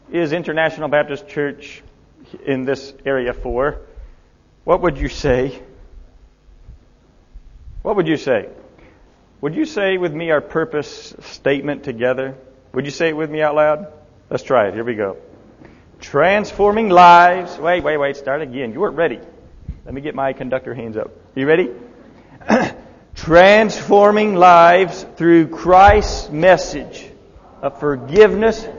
is International Baptist Church in this area for? What would you say? What would you say? Would you say with me our purpose statement together? Would you say it with me out loud? Let's try it. Here we go. Transforming lives. Wait. Start again. You weren't ready. Let me get my conductor hands up. You ready? Transforming lives through Christ's message of forgiveness.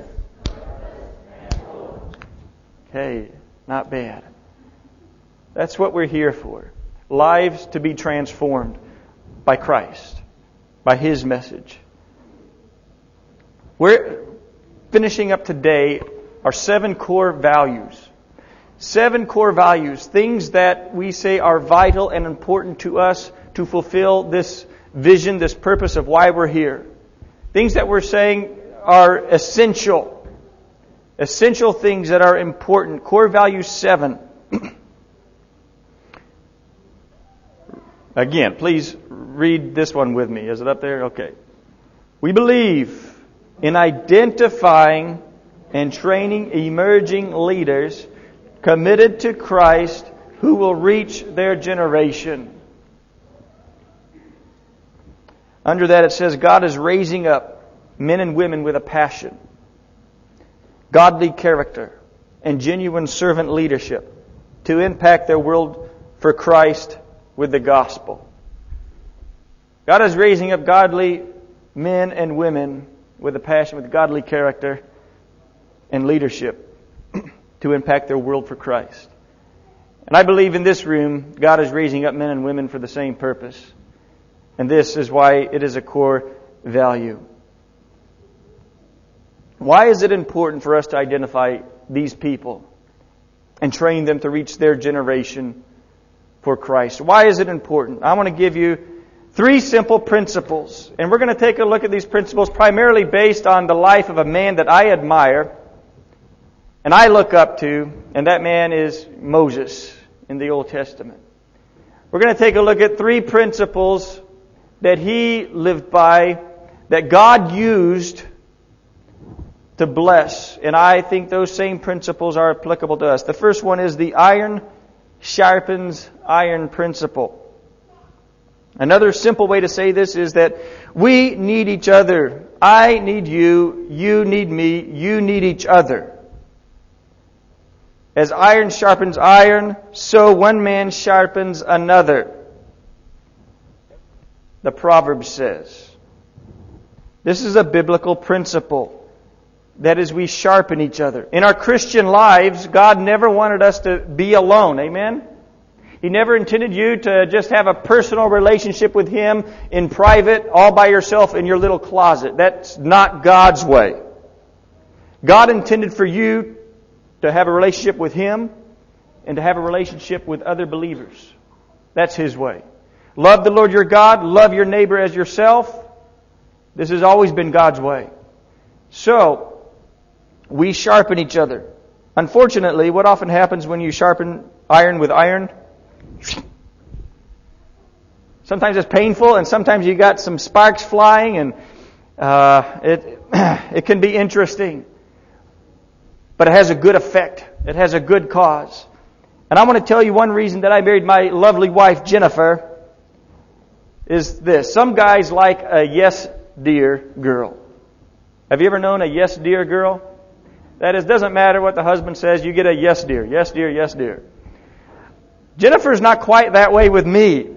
Okay, not bad. That's what we're here for. Lives to be transformed by Christ, by His message. We're finishing up today our 7 core values. 7 core values, things that we say are vital and important to us to fulfill this vision, this purpose of why we're here. Things that we're saying are essential. Essential things that are important. Core value 7. Again, please read this one with me. Is it up there? Okay. We believe in identifying and training emerging leaders committed to Christ who will reach their generation. Under that it says God is raising up men and women with a passion, godly character, and genuine servant leadership to impact their world for Christ with the gospel. God is raising up godly men and women with a passion, with godly character and leadership to impact their world for Christ. And I believe in this room, God is raising up men and women for the same purpose. And this is why it is a core value. Why is it important for us to identify these people and train them to reach their generation for Christ? Why is it important? I want to give you 3 simple principles. And we're going to take a look at these principles primarily based on the life of a man that I admire and I look up to, and that man is Moses in the Old Testament. We're going to take a look at 3 principles that he lived by, that God used to bless. And I think those same principles are applicable to us. The first one is the iron sharpens iron principle. Another simple way to say this is that we need each other. I need you. You need me. You need each other. As iron sharpens iron, so one man sharpens another. The proverb says. This is a biblical principle. That is, we sharpen each other. In our Christian lives, God never wanted us to be alone. Amen? He never intended you to just have a personal relationship with Him in private, all by yourself in your little closet. That's not God's way. God intended for you to have a relationship with Him and to have a relationship with other believers. That's His way. Love the Lord your God. Love your neighbor as yourself. This has always been God's way. So, we sharpen each other. Unfortunately, what often happens when you sharpen iron with iron? Sometimes it's painful, and sometimes you got some sparks flying, and it can be interesting. But it has a good effect. It has a good cause. And I want to tell you one reason that I married my lovely wife, Jennifer, is this. Some guys like a yes, dear girl. Have you ever known a yes, dear girl? That is, doesn't matter what the husband says, you get a yes, dear, yes, dear, yes, dear. Jennifer's not quite that way with me.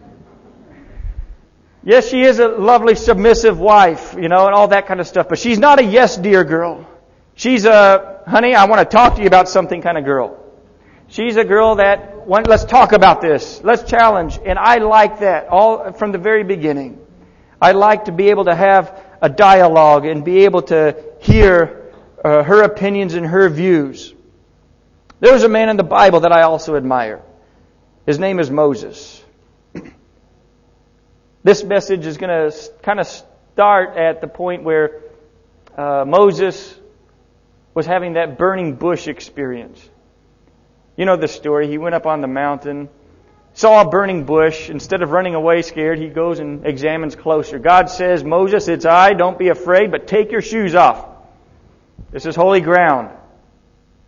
Yes, she is a lovely, submissive wife, and all that kind of stuff. But she's not a yes, dear girl. She's a, honey, I want to talk to you about something kind of girl. She's a girl that, let's talk about this. Let's challenge. And I like that all from the very beginning. I like to be able to have a dialogue and be able to hear her opinions and her views. There's a man in the Bible that I also admire. His name is Moses. This message is going to kind of start at the point where Moses was having that burning bush experience. You know the story. He went up on the mountain, saw a burning bush. Instead of running away scared, he goes and examines closer. God says, Moses, it's I. Don't be afraid, but take your shoes off. This is holy ground.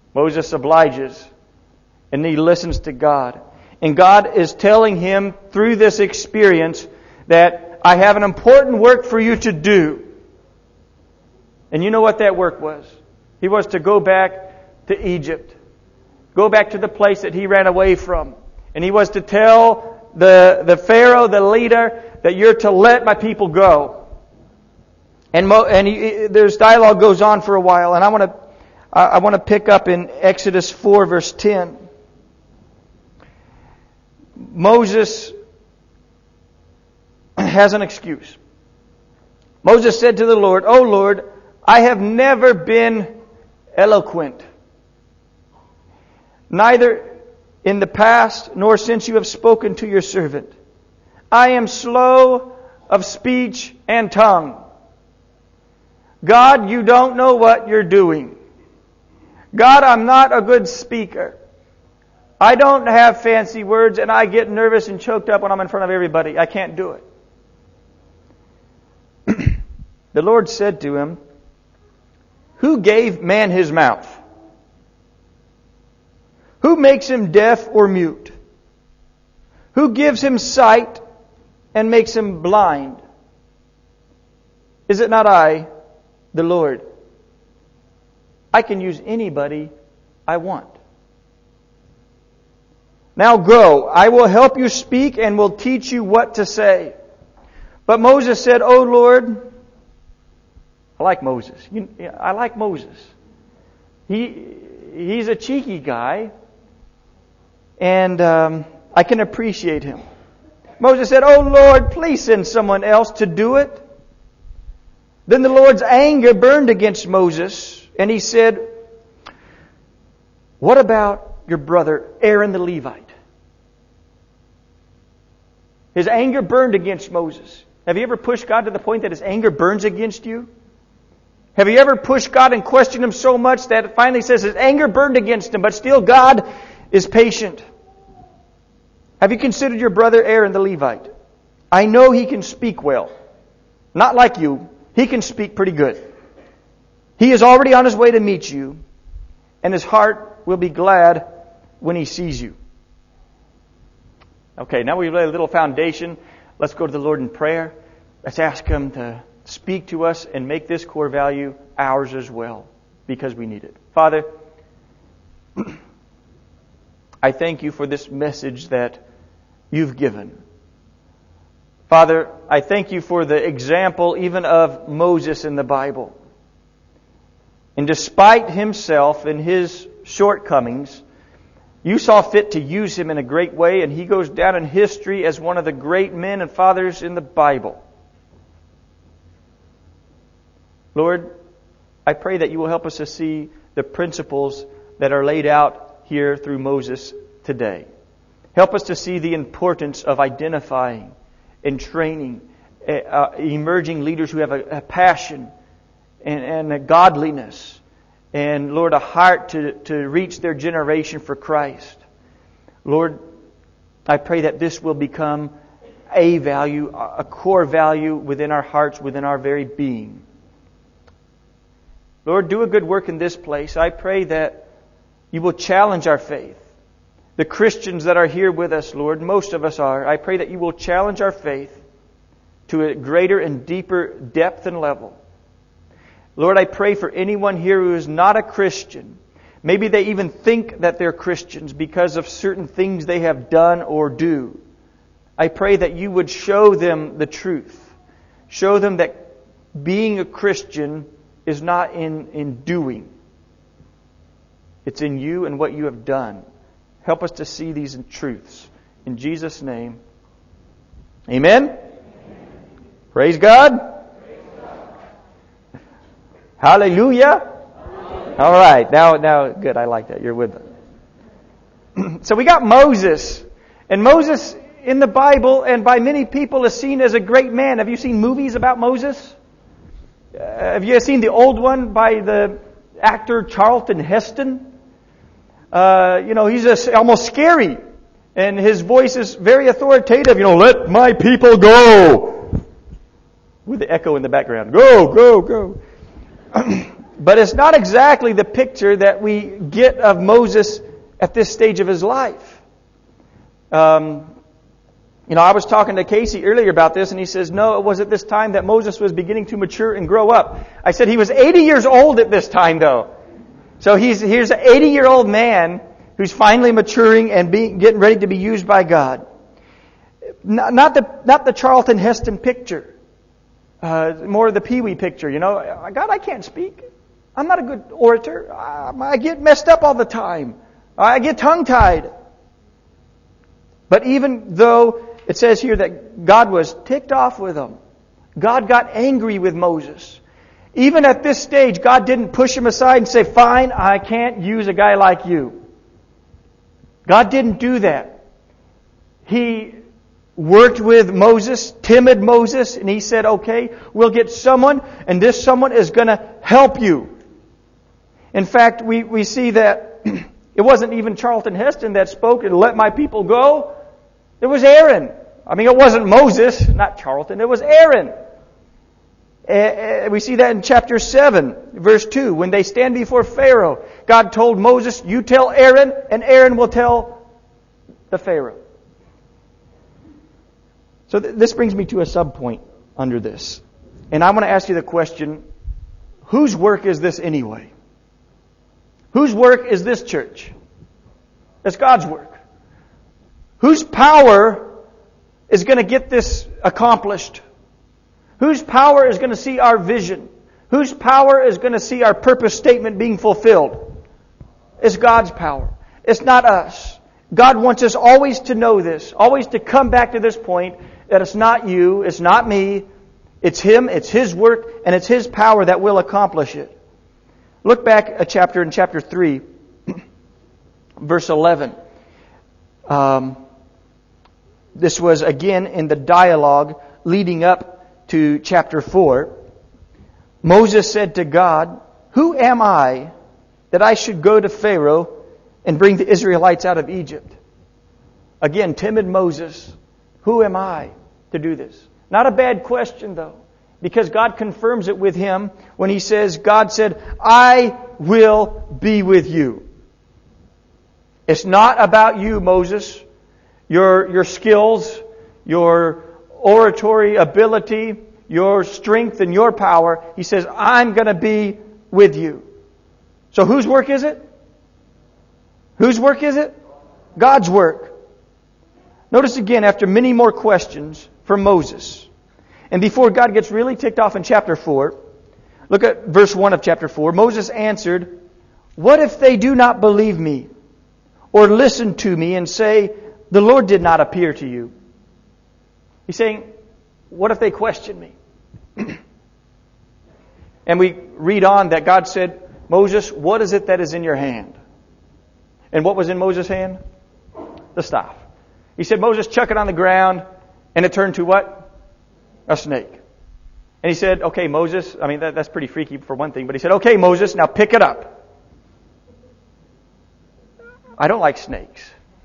Moses obliges, and he listens to God. And God is telling him through this experience that I have an important work for you to do. And you know what that work was? He was to go back to Egypt. Go back to the place that he ran away from. And he was to tell the Pharaoh, the leader, that you're to let my people go. And there's dialogue goes on for a while. And I want to pick up in Exodus 4 verse 10. Moses has an excuse. Moses said to the Lord, "O Lord, I have never been eloquent, neither in the past nor since you have spoken to your servant. I am slow of speech and tongue. God, you don't know what you're doing. God, I'm not a good speaker. I don't have fancy words, and I get nervous and choked up when I'm in front of everybody. I can't do it." The Lord said to him, "Who gave man his mouth? Who makes him deaf or mute? Who gives him sight and makes him blind? Is it not I, the Lord? I can use anybody I want. Now go, I will help you speak and will teach you what to say." But Moses said, "O Lord," I like Moses. I like Moses. He's a cheeky guy, and I can appreciate him. Moses said, "O Lord, please send someone else to do it." Then the Lord's anger burned against Moses, and he said, "What about your brother Aaron the Levite?" His anger burned against Moses. Have you ever pushed God to the point that His anger burns against you? Have you ever pushed God and questioned Him so much that it finally says His anger burned against Him, but still God is patient? Have you considered your brother Aaron the Levite? I know he can speak well. Not like you. He can speak pretty good. He is already on his way to meet you, and his heart will be glad when he sees you. Okay, now we've laid a little foundation. Let's go to the Lord in prayer. Let's ask Him to speak to us and make this core value ours as well, because we need it. Father, I thank You for this message that You've given. Father, I thank You for the example even of Moses in the Bible. And despite himself and his shortcomings, You saw fit to use him in a great way, and he goes down in history as one of the great men and fathers in the Bible. Lord, I pray that You will help us to see the principles that are laid out here through Moses today. Help us to see the importance of identifying and training emerging leaders who have a passion and a godliness. And Lord, a heart to reach their generation for Christ. Lord, I pray that this will become a value, a core value within our hearts, within our very being. Lord, do a good work in this place. I pray that You will challenge our faith. The Christians that are here with us, Lord, most of us are. I pray that You will challenge our faith to a greater and deeper depth and level. Lord, I pray for anyone here who is not a Christian. Maybe they even think that they're Christians because of certain things they have done or do. I pray that You would show them the truth. Show them that being a Christian is not in doing. It's in You and what You have done. Help us to see these truths. In Jesus' name, amen. Praise God. Hallelujah. All right. Now, good. I like that. You're with us. So we got Moses. And Moses in the Bible and by many people is seen as a great man. Have you seen movies about Moses? Have you seen the old one by the actor Charlton Heston? He's just almost scary. And his voice is very authoritative. Let my people go. With the echo in the background. Go, go, go. But it's not exactly the picture that we get of Moses at this stage of his life. I was talking to Casey earlier about this, and he says, no, it was at this time that Moses was beginning to mature and grow up. I said he was 80 years old at this time, though. So here's an 80-year-old man who's finally maturing and getting ready to be used by God. Not the Charlton Heston picture. More the Pee Wee picture. God, I can't speak. I'm not a good orator. I get messed up all the time. I get tongue-tied. But even though it says here that God was ticked off with him, God got angry with Moses. Even at this stage, God didn't push him aside and say, fine, I can't use a guy like you. God didn't do that. He worked with Moses, timid Moses, and he said, okay, we'll get someone, and this someone is going to help you. In fact, we see that it wasn't even Charlton Heston that spoke and let my people go. It was Aaron. It wasn't Moses, not Charlton, it was Aaron. We see that in chapter 7, verse 2. When they stand before Pharaoh, God told Moses, you tell Aaron, and Aaron will tell the Pharaoh. So this brings me to a subpoint under this. And I want to ask you the question, whose work is this anyway? Whose work is this church? It's God's work. Whose power is going to get this accomplished? Whose power is going to see our vision? Whose power is going to see our purpose statement being fulfilled? It's God's power. It's not us. God wants us always to know this, always to come back to this point that it's not you, it's not me, it's Him, it's His work, and it's His power that will accomplish it. Look back a chapter in chapter 3, verse 11. This was again in the dialogue leading up to chapter 4. Moses said to God, who am I that I should go to Pharaoh and bring the Israelites out of Egypt? Again, timid Moses. Who am I to do this? Not a bad question, though, because God confirms it with him when he says, God said, I will be with you. It's not about you, Moses, your skills, your oratory ability, your strength and your power. He says, I'm going to be with you. So whose work is it? Whose work is it? God's work. Notice again, after many more questions from Moses, and before God gets really ticked off in chapter 4, look at verse 1 of chapter 4. Moses answered, what if they do not believe me or listen to me and say, the Lord did not appear to you? He's saying, what if they question me? And we read on that God said, Moses, what is it that is in your hand? And what was in Moses' hand? The staff. He said, Moses, chuck it on the ground, and it turned to what? A snake. And he said, okay, Moses, that's pretty freaky for one thing, but he said, okay, Moses, now pick it up. I don't like snakes.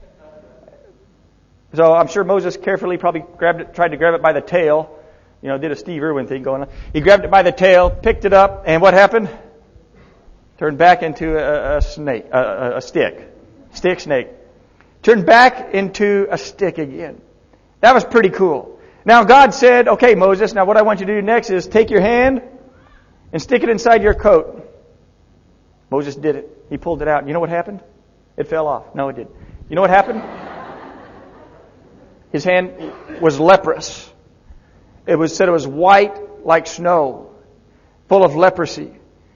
So I'm sure Moses carefully probably tried to grab it by the tail. Did a Steve Irwin thing going on. He grabbed it by the tail, picked it up, and what happened? Turned back into a snake, a stick. Stick snake. Turned back into a stick again. That was pretty cool. Now God said, okay, Moses, now what I want you to do next is take your hand and stick it inside your coat. Moses did it. He pulled it out. You know what happened? It fell off. No, it didn't. You know what happened? His hand was leprous. It was said it was white like snow, full of leprosy.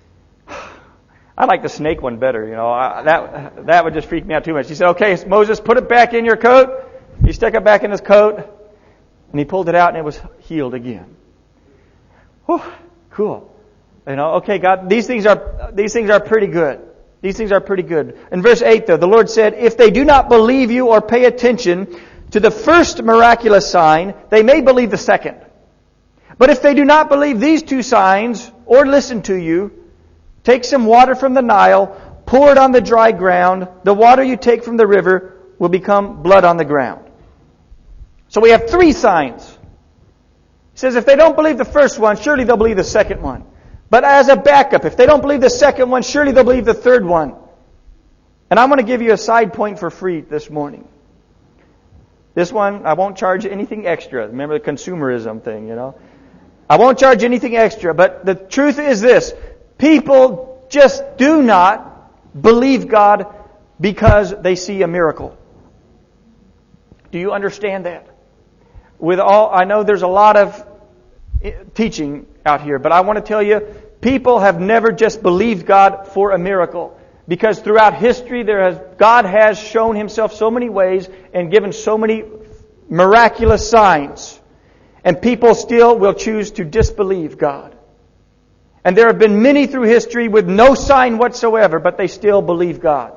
I like the snake one better. That would just freak me out too much. He said, "Okay, Moses, put it back in your coat." He stuck it back in his coat, and he pulled it out, and it was healed again. Whew, cool. Okay, God, these things are pretty good. These things are pretty good. In verse 8, though, the Lord said, "If they do not believe you or pay attention to the first miraculous sign, they may believe the second. But if they do not believe these two signs or listen to you, take some water from the Nile, pour it on the dry ground. The water you take from the river will become blood on the ground." So we have three signs. He says if they don't believe the first one, surely they'll believe the second one. But as a backup, if they don't believe the second one, surely they'll believe the third one. And I'm going to give you a side point for free this morning. This one, I won't charge anything extra. Remember the consumerism thing, I won't charge anything extra. But the truth is this. People just do not believe God because they see a miracle. Do you understand that? I know there's a lot of teaching out here, but I want to tell you, people have never just believed God for a miracle. Because throughout history, God has shown Himself so many ways and given so many miraculous signs. And people still will choose to disbelieve God. And there have been many through history with no sign whatsoever, but they still believe God.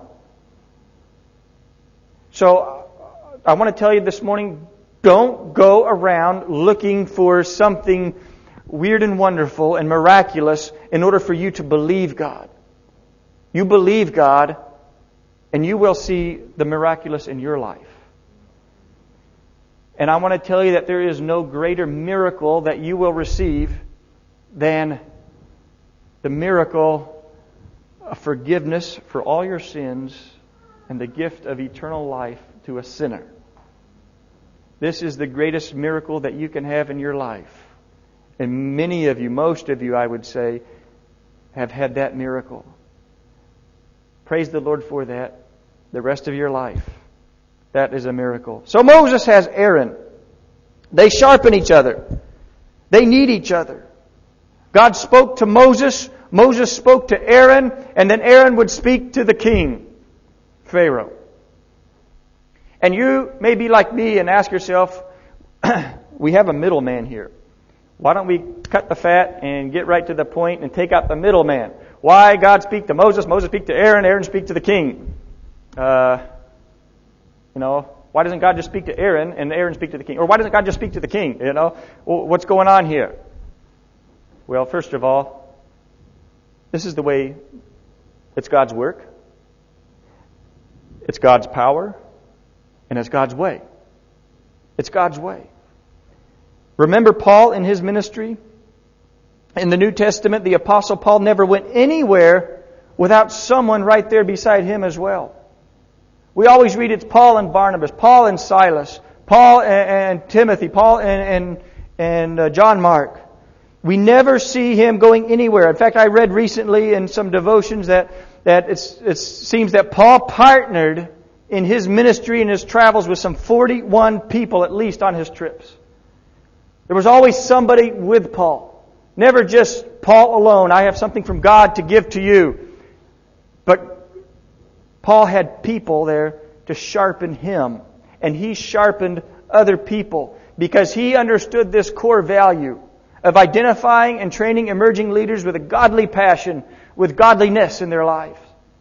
So, I want to tell you this morning, don't go around looking for something weird and wonderful and miraculous in order for you to believe God. You believe God, and you will see the miraculous in your life. And I want to tell you that there is no greater miracle that you will receive than the miracle of forgiveness for all your sins and the gift of eternal life to a sinner. This is the greatest miracle that you can have in your life. And many of you, most of you, I would say, have had that miracle. Praise the Lord for that. The rest of your life. That is a miracle. So Moses has Aaron. They sharpen each other. They need each other. God spoke to Moses. Moses spoke to Aaron. And then Aaron would speak to the king, Pharaoh. And you may be like me and ask yourself, we have a middleman here. Why don't we cut the fat and get right to the point and take out the middleman? Why God speak to Moses, Moses speak to Aaron, Aaron speak to the king? Why doesn't God just speak to Aaron and Aaron speak to the king? Or why doesn't God just speak to the king? What's going on here? Well, first of all, this is the way it's God's work. It's God's power. And it's God's way. It's God's way. Remember Paul in his ministry? In the New Testament, the Apostle Paul never went anywhere without someone right there beside him as well. We always read it's Paul and Barnabas, Paul and Silas, Paul and Timothy, Paul and John Mark. We never see him going anywhere. In fact, I read recently in some devotions that it seems that Paul partnered in his ministry and his travels with some 41 people at least on his trips. There was always somebody with Paul. Never just Paul alone. I have something from God to give to you. But Paul had people there to sharpen him. And he sharpened other people because he understood this core value of identifying and training emerging leaders with a godly passion, with godliness in their lives.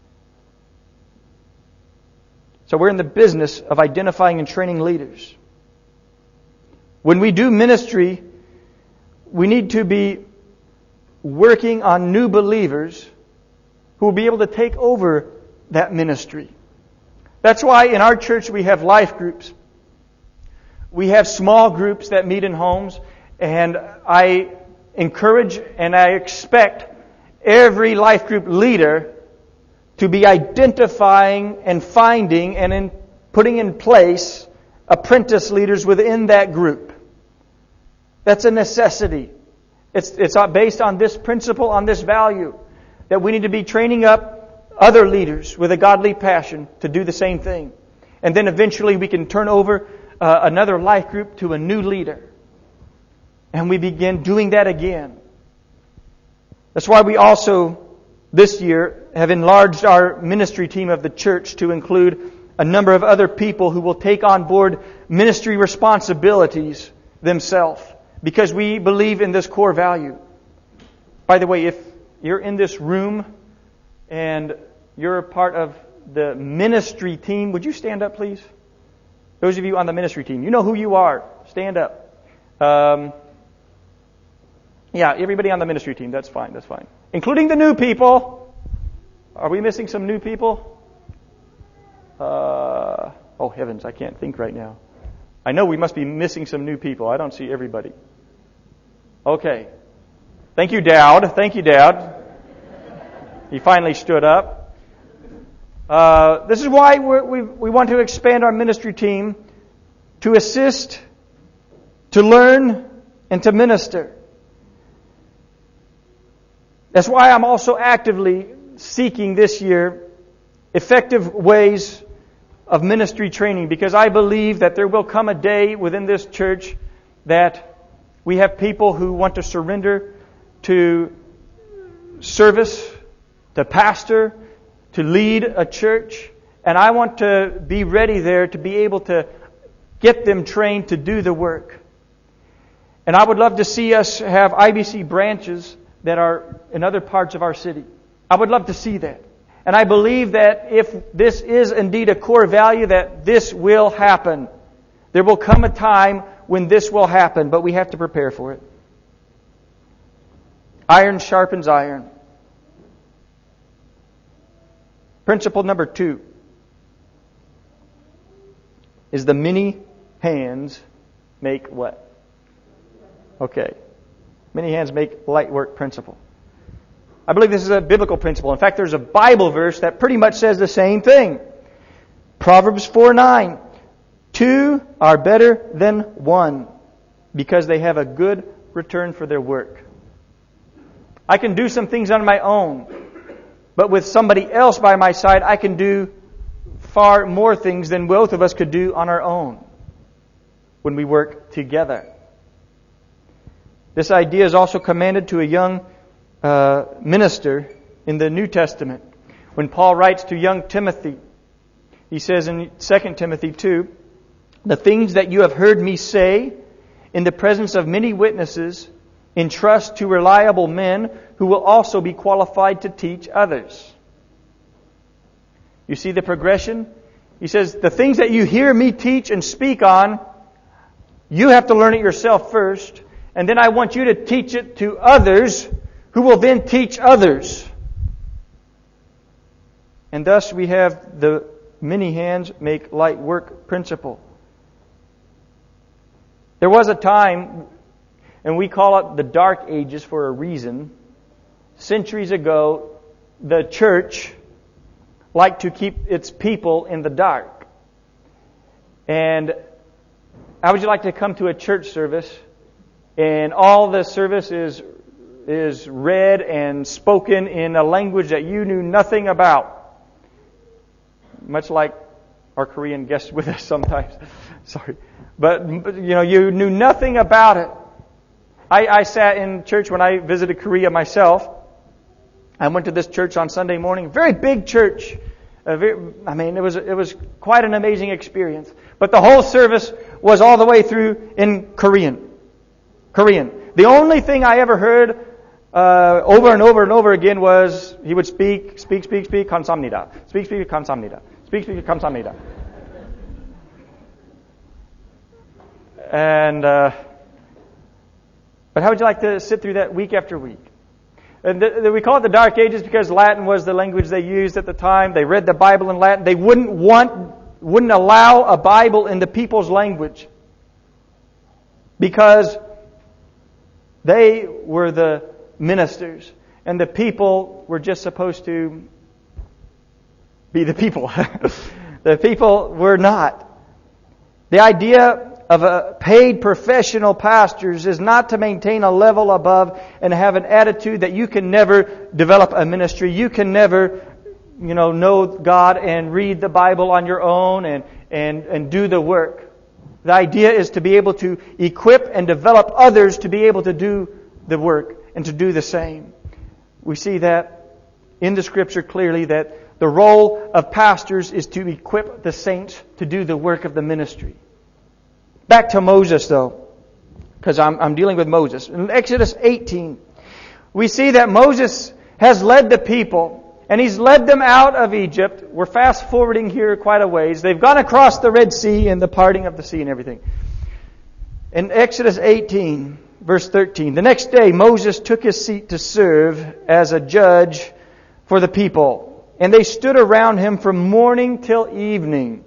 So we're in the business of identifying and training leaders. When we do ministry, we need to be working on new believers who will be able to take over that ministry. That's why in our church we have life groups. We have small groups that meet in homes, and I encourage and I expect every life group leader to be identifying and finding and putting in place apprentice leaders within that group. That's a necessity. It's based on this principle, on this value, that we need to be training up other leaders with a godly passion to do the same thing. And then eventually we can turn over another life group to a new leader. And we begin doing that again. That's why we also, this year, have enlarged our ministry team of the church to include a number of other people who will take on board ministry responsibilities themselves, because we believe in this core value. By the way, if you're in this room and you're a part of the ministry team, would you stand up, please? Those of you on the ministry team, you know who you are. Stand up. Everybody on the ministry team, that's fine. Including the new people. Are we missing some new people? Oh heavens, I can't think right now. I know we must be missing some new people. I don't see everybody. Okay. Thank you, Dowd. Thank you, Dowd. He finally stood up. This is why we want to expand our ministry team to assist, to learn, and to minister. That's why I'm also actively seeking this year effective ways of ministry training, because I believe that there will come a day within this church that we have people who want to surrender to service, to pastor, to lead a church, and I want to be ready there to be able to get them trained to do the work. And I would love to see us have IBC branches that are in other parts of our city. I would love to see that. And I believe that if this is indeed a core value, that this will happen. There will come a time when this will happen, but we have to prepare for it. Iron sharpens iron. Principle number 2 is the many hands make what? Okay. Many hands make light work principle. I believe this is a biblical principle. In fact, there's a Bible verse that pretty much says the same thing. Proverbs 4:9. 2 are better than 1 because they have a good return for their work. I can do some things on my own, but with somebody else by my side, I can do far more things than both of us could do on our own when we work together. This idea is also commanded to a young minister in the New Testament. When Paul writes to young Timothy, he says in 2 Timothy 2, "The things that you have heard me say in the presence of many witnesses, entrust to reliable men who will also be qualified to teach others." You see the progression? He says, the things that you hear me teach and speak on, you have to learn it yourself first, and then I want you to teach it to others who will then teach others. And thus we have the many hands make light work principle. There was a time, and we call it the Dark Ages for a reason. Centuries ago, the church liked to keep its people in the dark. And how would you like to come to a church service and all the service is read and spoken in a language that you knew nothing about? Much like our Korean guests with us sometimes. Sorry. But you knew nothing about it. I sat in church when I visited Korea myself. I went to this church on Sunday morning. Very big church. It was quite an amazing experience. But the whole service was all the way through in Korean. The only thing I ever heard over and over and over again was he would speak, 감사합니다. Speak, 감사합니다. Speak, 감사합니다. And but how would you like to sit through that week after week? And we call it the Dark Ages because Latin was the language they used at the time. They read the Bible in Latin. They wouldn't allow a Bible in the people's language because they were the ministers and the people were just supposed to be the people. The people were not. The idea of a paid professional pastors is not to maintain a level above and have an attitude that you can never develop a ministry. You can never, know God and read the Bible on your own and do the work. The idea is to be able to equip and develop others to be able to do the work and to do the same. We see that in the Scripture clearly that the role of pastors is to equip the saints to do the work of the ministry. Back to Moses, though, because I'm dealing with Moses. In Exodus 18, we see that Moses has led the people, and he's led them out of Egypt. We're fast-forwarding here quite a ways. They've gone across the Red Sea and the parting of the sea and everything. In Exodus 18, verse 13, the next day Moses took his seat to serve as a judge for the people, and they stood around him from morning till evening.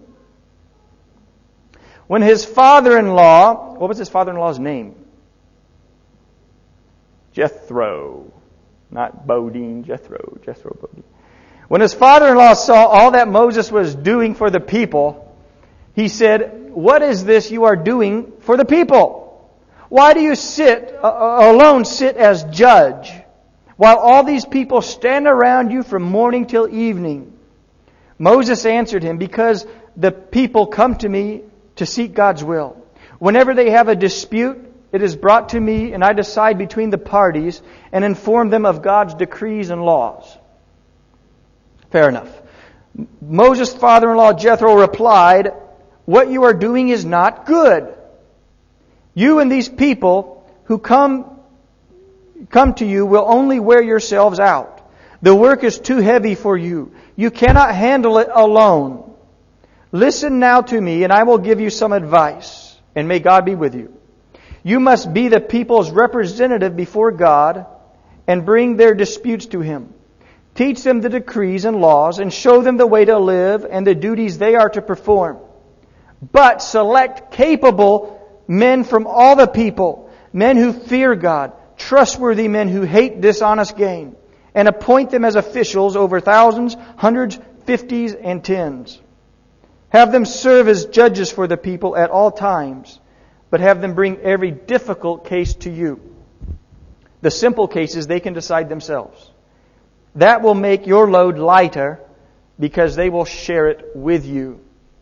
When his father-in-law, what was his father-in-law's name? Jethro. Not Bodine, Jethro Bodine. When his father-in-law saw all that Moses was doing for the people, he said, "What is this you are doing for the people? Why do you sit as judge, while all these people stand around you from morning till evening?" Moses answered him, "Because the people come to me to seek God's will. Whenever they have a dispute, it is brought to me, and I decide between the parties and inform them of God's decrees and laws." Fair enough. Moses' father-in-law Jethro replied, "What you are doing is not good. You and these people who come to you will only wear yourselves out. The work is too heavy for you. You cannot handle it alone. Listen now to me, and I will give you some advice, and may God be with you. You must be the people's representative before God and bring their disputes to Him. Teach them the decrees and laws and show them the way to live and the duties they are to perform. But select capable men from all the people, men who fear God, trustworthy men who hate dishonest gain, and appoint them as officials over thousands, hundreds, fifties, and tens. Have them serve as judges for the people at all times, but have them bring every difficult case to you. The simple cases they can decide themselves. That will make your load lighter because they will share it with you."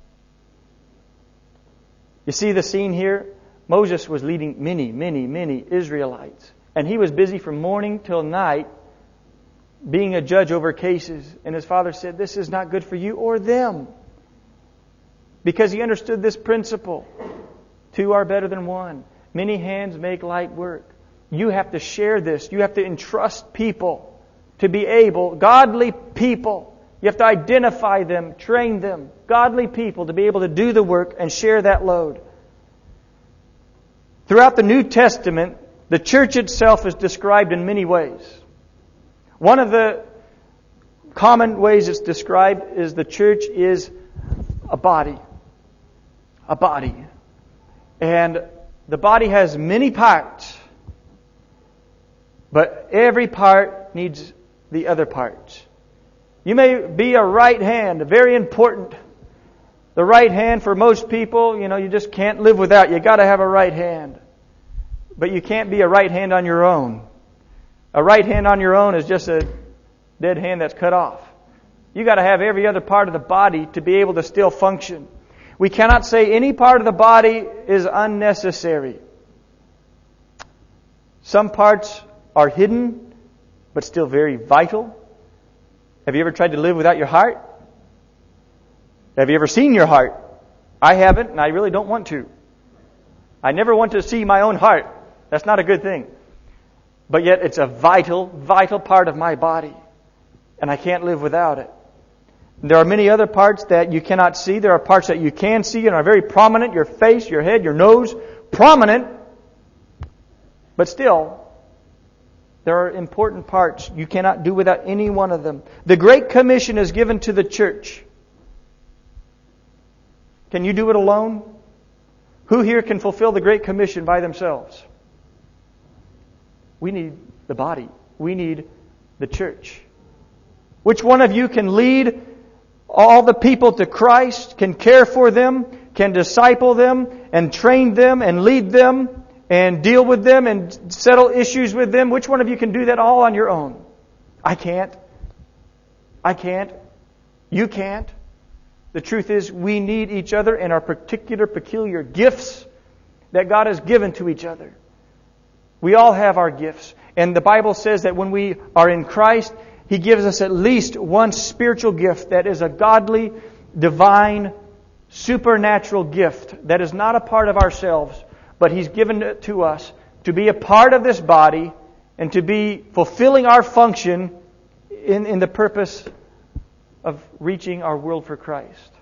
You see the scene here? Moses was leading many Israelites. And he was busy from morning till night being a judge over cases. And his father said, "This is not good for you or them." Because he understood this principle. Two are better than one. Many hands make light work. You have to share this. You have to entrust people to be able, godly people. You have to identify them, train them, godly people to be able to do the work and share that load. Throughout the New Testament, the church itself is described in many ways. One of the common ways it's described is the church is a body. A body. And the body has many parts, but every part needs the other parts. You may be a right hand, very important. The right hand for most people, you just can't live without. You got to have a right hand. But you can't be a right hand on your own. A right hand on your own is just a dead hand that's cut off. You got to have every other part of the body to be able to still function. We cannot say any part of the body is unnecessary. Some parts are hidden, but still very vital. Have you ever tried to live without your heart? Have you ever seen your heart? I haven't, and I really don't want to. I never want to see my own heart. That's not a good thing. But yet it's a vital part of my body. And I can't live without it. There are many other parts that you cannot see. There are parts that you can see and are very prominent. Your face, your head, your nose, prominent. But still, there are important parts. You cannot do without any one of them. The Great Commission is given to the church. Can you do it alone? Who here can fulfill the Great Commission by themselves? We need the body. We need the church. Which one of you can lead all the people to Christ, can care for them, can disciple them, and train them, and lead them, and deal with them, and settle issues with them? Which one of you can do that all on your own? I can't. I can't. You can't. The truth is, we need each other and our particular, peculiar gifts that God has given to each other. We all have our gifts. And the Bible says that when we are in Christ, He gives us at least one spiritual gift that is a godly, divine, supernatural gift that is not a part of ourselves, but He's given it to us to be a part of this body and to be fulfilling our function in the purpose of reaching our world for Christ.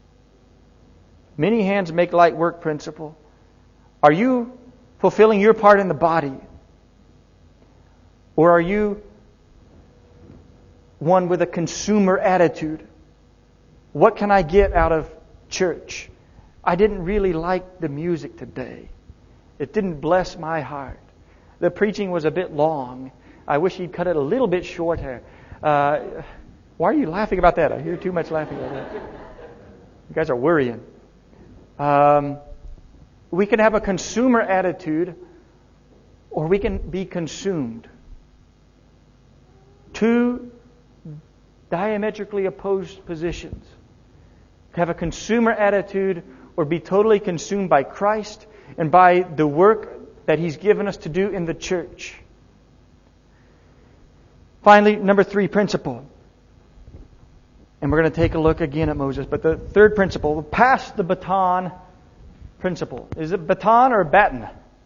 Many hands make light work principle. Are you fulfilling your part in the body? Or are you one with a consumer attitude? What can I get out of church? I didn't really like the music today. It didn't bless my heart. the preaching was a bit long. I wish he'd cut it a little bit shorter. Why are you laughing about that? I hear too much laughing about that. You guys are worrying. We can have a consumer attitude, or we can be consumed. Two diametrically opposed positions. Have a consumer attitude or be totally consumed by Christ and by the work that He's given us to do in the church. Finally, number 3 principle. And we're going to take a look again at Moses. But the third principle, the pass the baton principle. Is it baton or baton?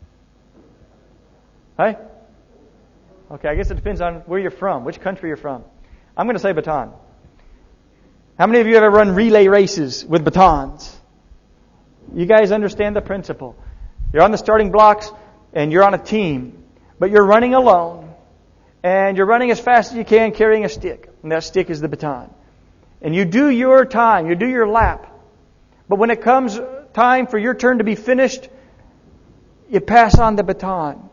Hey? Okay, I guess it depends on where you're from, which country you're from. I'm going to say baton. How many of you have ever run relay races with batons? You guys understand the principle. You're on the starting blocks and you're on a team, but you're running alone and you're running as fast as you can carrying a stick, and that stick is the baton. And you do your time, you do your lap. But when it comes time for your turn to be finished, you pass on the baton.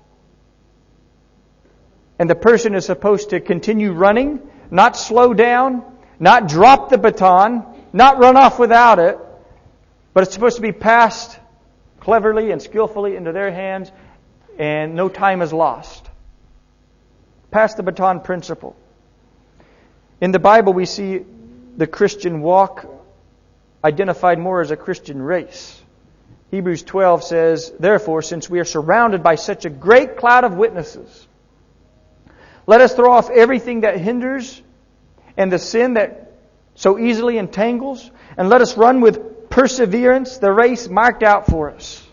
And the person is supposed to continue running, not slow down, not drop the baton, not run off without it, but it's supposed to be passed cleverly and skillfully into their hands, and no time is lost. Pass the baton principle. In the Bible, we see the Christian walk identified more as a Christian race. Hebrews 12 says, "Therefore, since we are surrounded by such a great cloud of witnesses, let us throw off everything that hinders and the sin that so easily entangles, and let us run with perseverance the race marked out for us."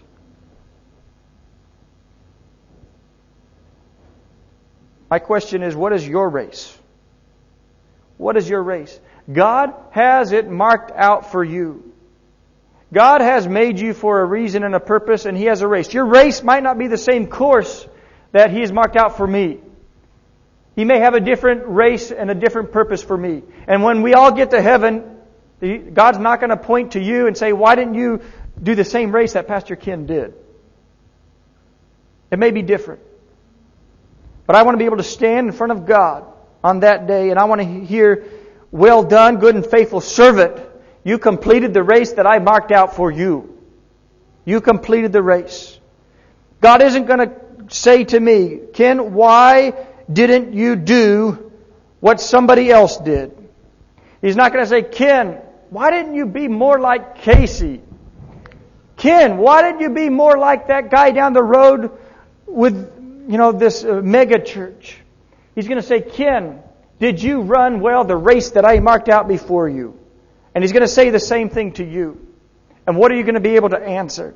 My question is, what is your race? What is your race? God has it marked out for you. God has made you for a reason and a purpose, and He has a race. Your race might not be the same course that He has marked out for me. He may have a different race and a different purpose for me. And when we all get to heaven, God's not going to point to you and say, "Why didn't you do the same race that Pastor Ken did?" It may be different. But I want to be able to stand in front of God on that day, and I want to hear, "Well done, good and faithful servant. You completed the race that I marked out for you. You completed the race." God isn't going to say to me, "Ken, why didn't you do what somebody else did?" He's not going to say, "Ken, why didn't you be more like Casey? Ken, why didn't you be more like that guy down the road with, this mega church?" He's going to say, "Ken, did you run well the race that I marked out before you?" And He's going to say the same thing to you. And what are you going to be able to answer?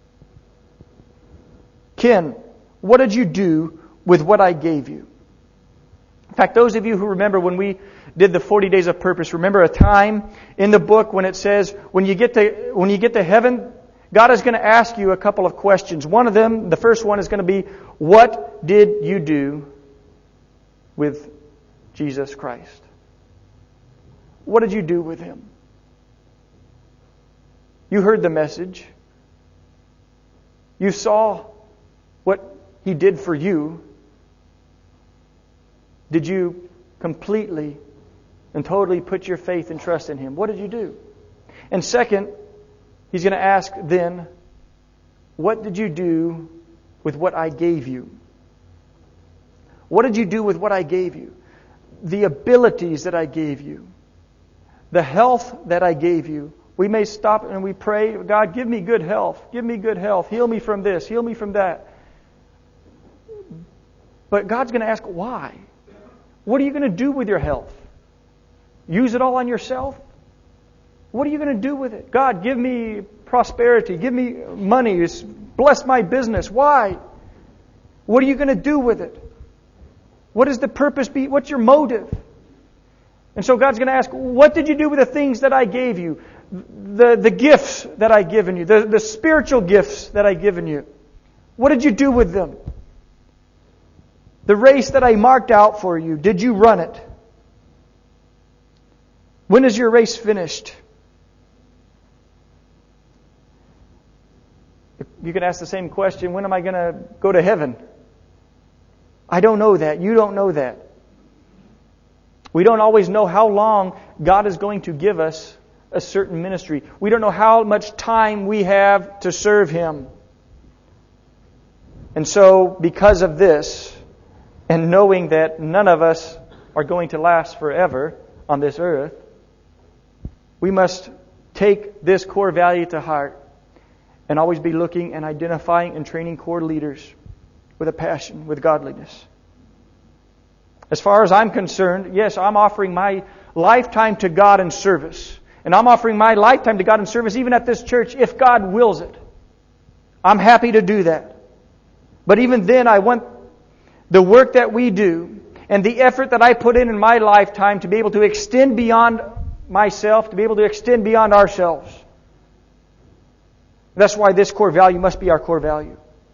"Ken, what did you do with what I gave you?" In fact, those of you who remember when we did the 40 Days of Purpose, remember a time in the book when it says, when you get to heaven, God is going to ask you a couple of questions. One of them, the first one, is going to be, what did you do with Jesus Christ? What did you do with Him? You heard the message. You saw what He did for you. Did you completely and totally put your faith and trust in Him? What did you do? And second, He's going to ask then, what did you do with what I gave you? What did you do with what I gave you? The abilities that I gave you. The health that I gave you. We may stop and we pray, "God, give me good health. Give me good health. Heal me from this. Heal me from that." But God's going to ask, why? What are you going to do with your health? Use it all on yourself? What are you going to do with it? "God, give me prosperity. Give me money. Bless my business." Why? What are you going to do with it? What is the purpose be? What's your motive? And so God's going to ask, what did you do with the things that I gave you? The gifts that I've given you. The spiritual gifts that I've given you. What did you do with them? The race that I marked out for you, did you run it? When is your race finished? You can ask the same question, when am I going to go to heaven? I don't know that. You don't know that. We don't always know how long God is going to give us a certain ministry. We don't know how much time we have to serve Him. And so, because of this, and knowing that none of us are going to last forever on this earth, we must take this core value to heart and always be looking and identifying and training core leaders with a passion, with godliness. As far as I'm concerned, yes, I'm offering my lifetime to God in service. And I'm offering my lifetime to God in service even at this church if God wills it. I'm happy to do that. But even then, I want the work that we do and the effort that I put in my lifetime to be able to extend beyond myself, to be able to extend beyond ourselves. That's why this core value must be our core value.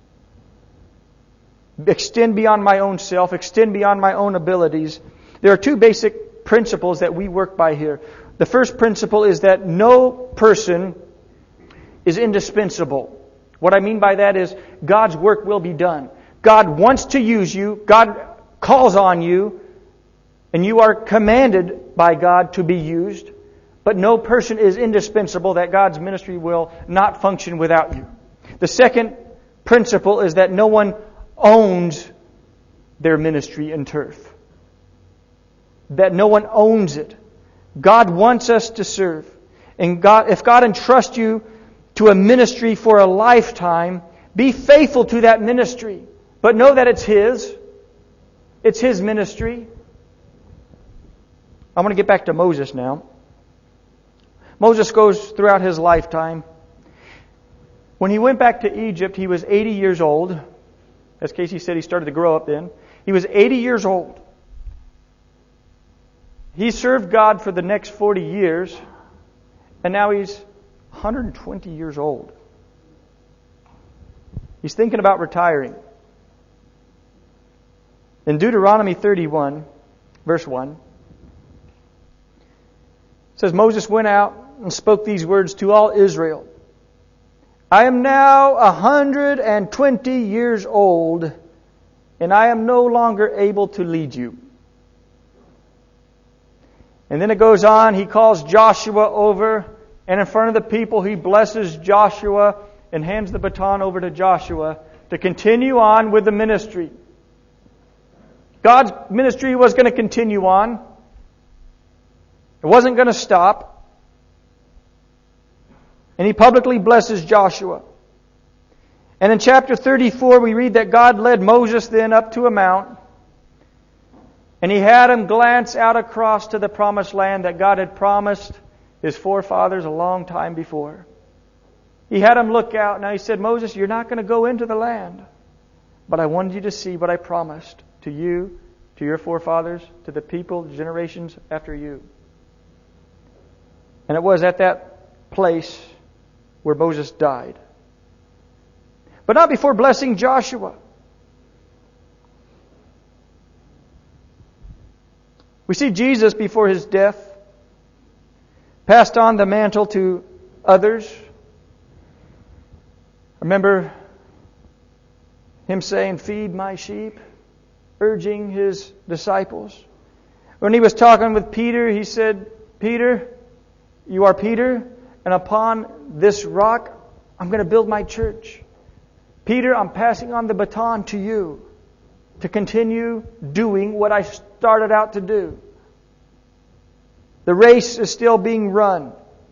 Extend beyond my own self, extend beyond my own abilities. There are two basic principles that we work by here. The first principle is that no person is indispensable. What I mean by that is God's work will be done. God wants to use you. God calls on you. And you are commanded by God to be used. But no person is indispensable, that God's ministry will not function without you. The second principle is that no one owns their ministry and turf. That no one owns it. God wants us to serve. And if God entrusts you to a ministry for a lifetime, be faithful to that ministry. But know that it's His. It's His ministry. I want to get back to Moses now. Moses goes throughout his lifetime. When he went back to Egypt, he was 80 years old. As Casey said, he started to grow up then. He was 80 years old. He served God for the next 40 years, and now he's 120 years old. He's thinking about retiring. In Deuteronomy 31, verse 1, it says, Moses went out and spoke these words to all Israel. I am now 120 years old, and I am no longer able to lead you. And then it goes on, he calls Joshua over, and in front of the people he blesses Joshua and hands the baton over to Joshua to continue on with the ministry. God's ministry was going to continue on. It wasn't going to stop. And he publicly blesses Joshua. And in chapter 34 we read that God led Moses then up to a mount. And he had him glance out across to the promised land that God had promised his forefathers a long time before. He had him look out. Now he said, Moses, you're not going to go into the land. But I wanted you to see what I promised to you, to your forefathers, to the people, generations after you. And it was at that place where Moses died. But not before blessing Joshua. We see Jesus before His death passed on the mantle to others. Remember Him saying, feed my sheep, urging His disciples. When He was talking with Peter, He said, Peter, you are Peter, and upon this rock I'm going to build my church. Peter, I'm passing on the baton to you to continue doing what I started out to do. The race is still being run.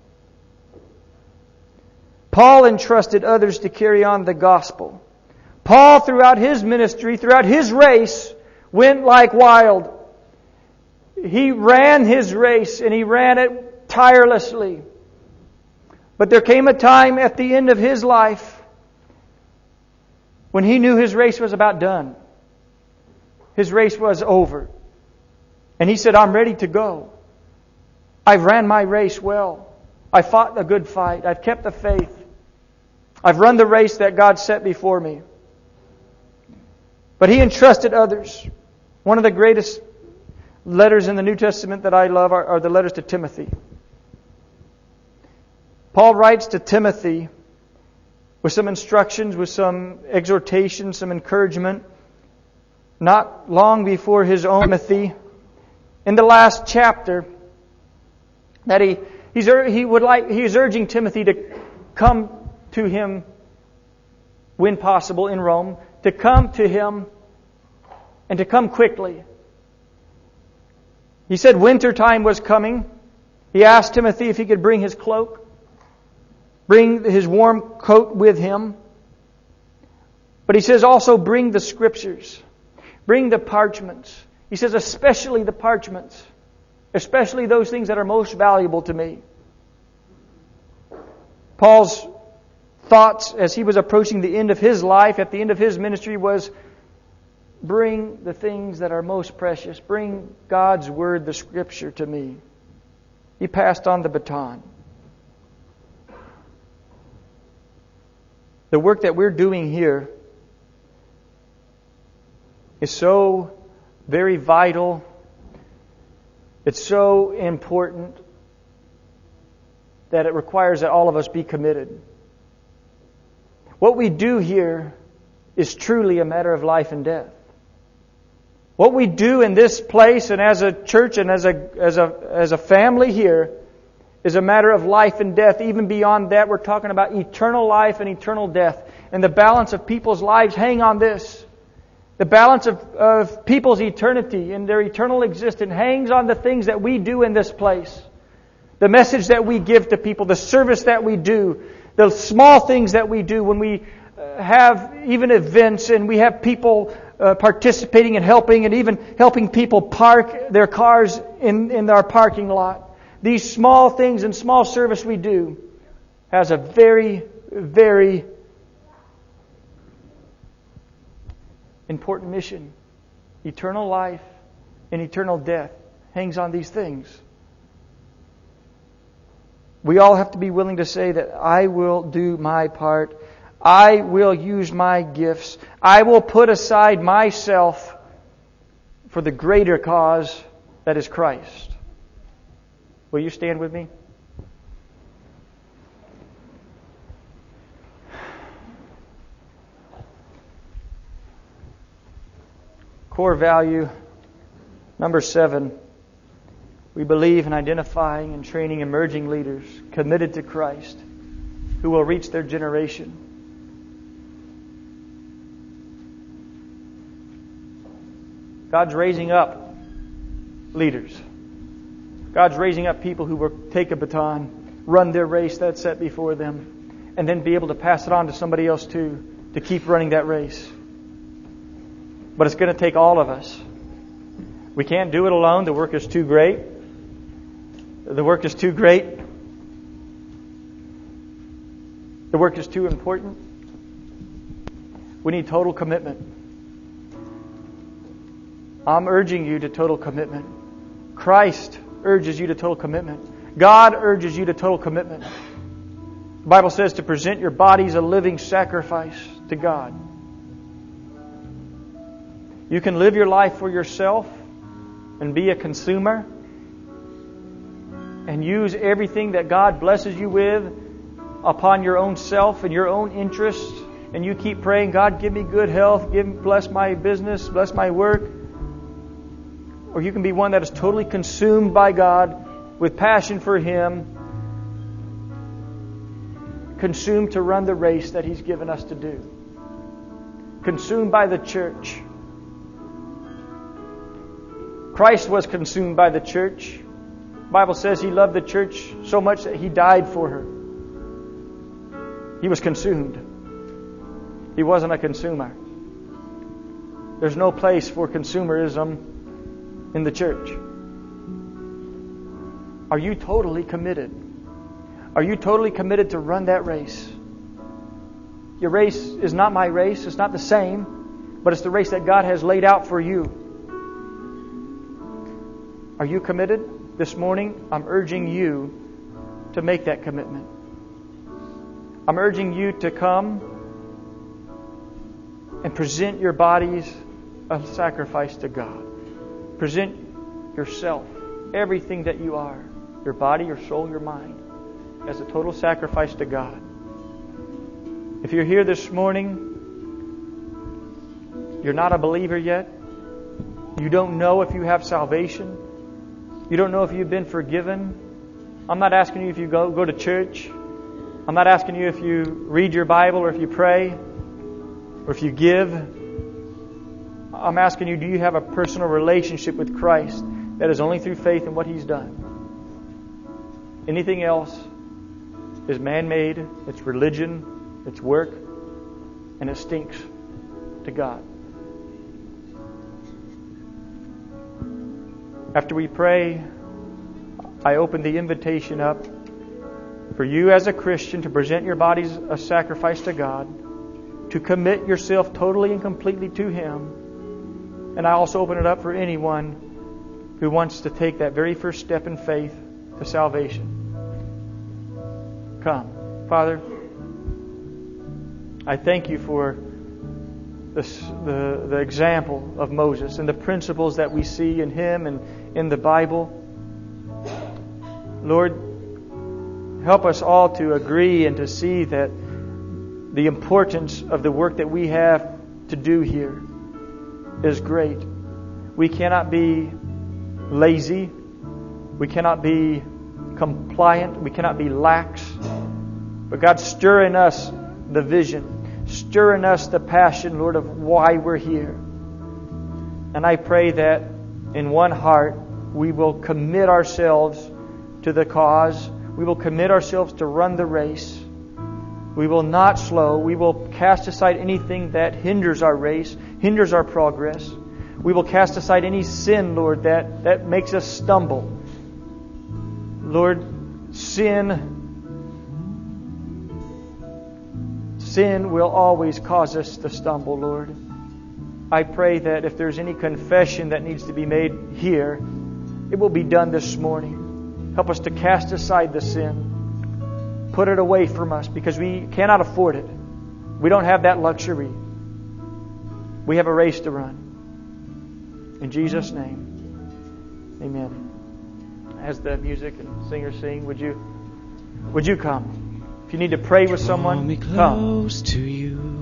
Paul entrusted others to carry on the gospel. Paul, throughout his ministry, throughout his race, went like wild. He ran his race and he ran it tirelessly. But there came a time at the end of his life when he knew his race was about done. His race was over. And he said, I'm ready to go. I've ran my race well. I fought a good fight. I've kept the faith. I've run the race that God set before me. But he entrusted others. One of the greatest letters in the New Testament that I love are the letters to Timothy. Paul writes to Timothy with some instructions, with some exhortation, some encouragement. not long before his own Timothy, in the last chapter, that he's urging Timothy to come to him when possible in Rome, to come to him and to come quickly. He said winter time was coming. He asked Timothy if he could bring his cloak, bring his warm coat with him. But he says also bring the Scriptures, bring the parchments. He says especially the parchments, especially those things that are most valuable to me. Paul's thoughts as he was approaching the end of his life, at the end of his ministry, was bring the things that are most precious. Bring God's Word, the Scripture, to me. He passed on the baton. The work that we're doing here is so very vital. It's so important that it requires that all of us be committed. What we do here is truly a matter of life and death. What we do in this place and as a church and as a family here is a matter of life and death. Even beyond that, we're talking about eternal life and eternal death. And the balance of people's lives hang on this. The balance of people's eternity and their eternal existence hangs on the things that we do in this place. The message that we give to people, the service that we do, the small things that we do when we have even events and we have people participating and helping, and even helping people park their cars in our parking lot. These small things and small service we do has a very, very important mission. Eternal life and eternal death hangs on these things. We all have to be willing to say that I will do my part. I will use my gifts. I will put aside myself for the greater cause that is Christ. Will you stand with me? Core value number 7. We believe in identifying and training emerging leaders committed to Christ who will reach their generation. God's raising up leaders. God's raising up people who will take a baton, run their race that's set before them, and then be able to pass it on to somebody else too, to keep running that race. But it's going to take all of us. We can't do it alone. The work is too great. The work is too great. The work is too important. We need total commitment. I'm urging you to total commitment. Christ urges you to total commitment. God urges you to total commitment. The Bible says to present your bodies a living sacrifice to God. You can live your life for yourself and be a consumer and use everything that God blesses you with upon your own self and your own interests, and you keep praying, God, give me good health, bless my business, bless my work. Or you can be one that is totally consumed by God with passion for Him, consumed to run the race that He's given us to do, consumed by the church. Christ was consumed by the church. The Bible says He loved the church so much that He died for her. He was consumed. He wasn't a consumer. There's no place for consumerism in the church. Are you totally committed? Are you totally committed to run that race? Your race is not my race. It's not the same, but it's the race that God has laid out for you. Are you committed? This morning, I'm urging you to make that commitment. I'm urging you to come and present your bodies a sacrifice to God. Present yourself, everything that you are, your body, your soul, your mind, as a total sacrifice to God. If you're here this morning, you're not a believer yet, You don't know if you have salvation. You don't know if you've been forgiven. I'm not asking you if you go to church. I'm not asking you if you read your Bible or if you pray or if you give. I'm asking you, do you have a personal relationship with Christ that is only through faith in what He's done? Anything else is man-made, it's religion, it's work, and it stinks to God. After we pray, I open the invitation up for you as a Christian to present your bodies a sacrifice to God, to commit yourself totally and completely to Him. And I also open it up for anyone who wants to take that very first step in faith to salvation. Come. Father, I thank You for the example of Moses and the principles that we see in him and in the Bible. Lord, help us all to agree and to see that the importance of the work that we have to do here is great. We cannot be lazy. We cannot be compliant. We cannot be lax. But God, stir in us the vision. Stir in us the passion, Lord, of why we're here. And I pray that in one heart we will commit ourselves to the cause. We will commit ourselves to run the race. We will not slow. We will cast aside anything that hinders our race, hinders our progress. We will cast aside any sin, Lord, that makes us stumble. Lord, sin will always cause us to stumble, Lord. I pray that if there's any confession that needs to be made here, it will be done this morning. Help us to cast aside the sin. Put it away from us because we cannot afford it. We don't have that luxury. We have a race to run. In Jesus' name, amen. As the music and singers sing, would you come? If you need to pray with someone, come.